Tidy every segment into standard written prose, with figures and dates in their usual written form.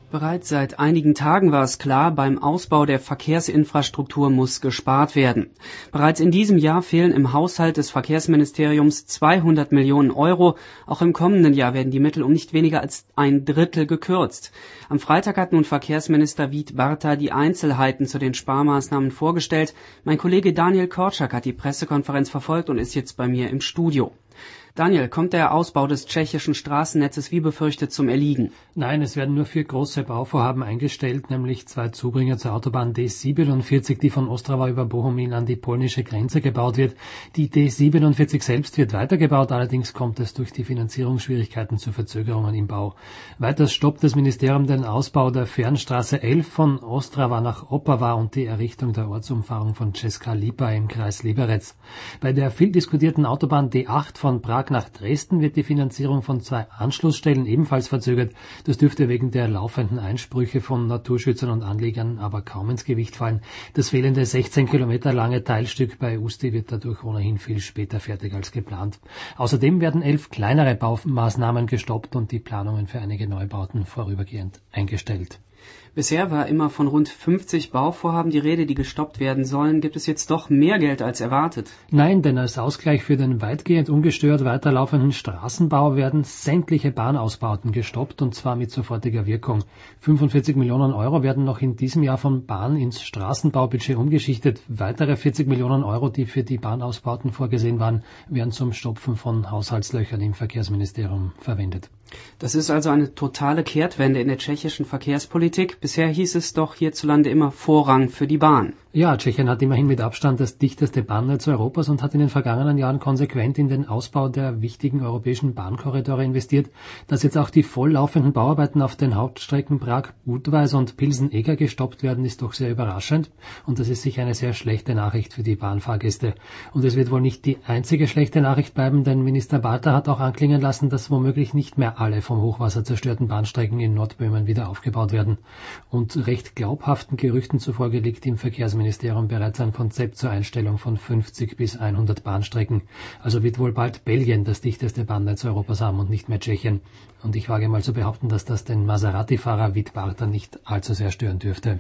Bereits seit einigen Tagen war es klar, beim Ausbau der Verkehrsinfrastruktur muss gespart werden. Bereits in diesem Jahr fehlen im Haushalt des Verkehrsministeriums 200 Millionen Euro. Auch im kommenden Jahr werden die Mittel um nicht weniger als ein Drittel gekürzt. Am Freitag hat nun Verkehrsminister Wiet Bardta die Einzelheiten zu den Sparmaßnahmen vorgestellt. Mein Kollege Daniel Korczak hat die Pressekonferenz verfolgt und ist jetzt bei mir im Studio. Daniel, kommt der Ausbau des tschechischen Straßennetzes wie befürchtet zum Erliegen? Nein, es werden nur 4 große Bauvorhaben eingestellt, nämlich 2 Zubringer zur Autobahn D47, die von Ostrava über Bohumín an die polnische Grenze gebaut wird. Die D47 selbst wird weitergebaut, allerdings kommt es durch die Finanzierungsschwierigkeiten zu Verzögerungen im Bau. Weiters stoppt das Ministerium den Ausbau der Fernstraße 11 von Ostrava nach Opava und die Errichtung der Ortsumfahrung von Česká Lípa im Kreis Liberec. Bei der viel diskutierten Autobahn D8 von Prag nach Dresden wird die Finanzierung von 2 Anschlussstellen ebenfalls verzögert. Das dürfte wegen der laufenden Einsprüche von Naturschützern und Anlegern aber kaum ins Gewicht fallen. Das fehlende 16 Kilometer lange Teilstück bei Usti wird dadurch ohnehin viel später fertig als geplant. Außerdem werden 11 kleinere Baumaßnahmen gestoppt und die Planungen für einige Neubauten vorübergehend eingestellt. Bisher war immer von rund 50 Bauvorhaben die Rede, die gestoppt werden sollen. Gibt es jetzt doch mehr Geld als erwartet? Nein, denn als Ausgleich für den weitgehend ungestört weiterlaufenden Straßenbau werden sämtliche Bahnausbauten gestoppt, und zwar mit sofortiger Wirkung. 45 Millionen Euro werden noch in diesem Jahr von Bahn ins Straßenbaubudget umgeschichtet. Weitere 40 Millionen Euro, die für die Bahnausbauten vorgesehen waren, werden zum Stopfen von Haushaltslöchern im Verkehrsministerium verwendet. Das ist also eine totale Kehrtwende in der tschechischen Verkehrspolitik. Bisher hieß es doch hierzulande immer Vorrang für die Bahn. Ja, Tschechien hat immerhin mit Abstand das dichteste Bahnnetz Europas und hat in den vergangenen Jahren konsequent in den Ausbau der wichtigen europäischen Bahnkorridore investiert. Dass jetzt auch die volllaufenden Bauarbeiten auf den Hauptstrecken Prag-Budweis und Pilsen-Eger gestoppt werden, ist doch sehr überraschend. Und das ist sicher eine sehr schlechte Nachricht für die Bahnfahrgäste. Und es wird wohl nicht die einzige schlechte Nachricht bleiben, denn Minister Bardta hat auch anklingen lassen, dass womöglich nicht mehr alle vom Hochwasser zerstörten Bahnstrecken in Nordböhmen wieder aufgebaut werden. Und recht glaubhaften Gerüchten zufolge liegt im Verkehrsministerium bereits ein Konzept zur Einstellung von 50 bis 100 Bahnstrecken. Also wird wohl bald Belgien das dichteste Bahnnetz Europas haben und nicht mehr Tschechien. Und ich wage mal zu behaupten, dass das den Maserati-Fahrer Wiet Bardta nicht allzu sehr stören dürfte.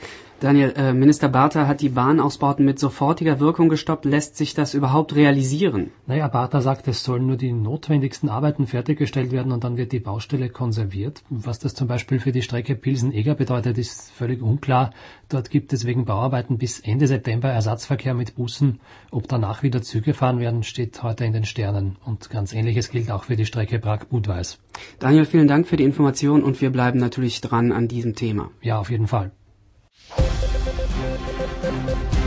Daniel, Minister Bardta hat die Bahnausbauten mit sofortiger Wirkung gestoppt. Lässt sich das überhaupt realisieren? Naja, Bardta sagt, es sollen nur die notwendigsten Arbeiten fertiggestellt werden und dann wird die Baustelle konserviert. Was das zum Beispiel für die Strecke Pilsen-Eger bedeutet, ist völlig unklar. Dort gibt es wegen Bauarbeiten bis Ende September Ersatzverkehr mit Bussen. Ob danach wieder Züge fahren werden, steht heute in den Sternen. Und ganz Ähnliches gilt auch für die Strecke Prag-Budweis. Daniel, vielen Dank für die Information und wir bleiben natürlich dran an diesem Thema. Ja, auf jeden Fall.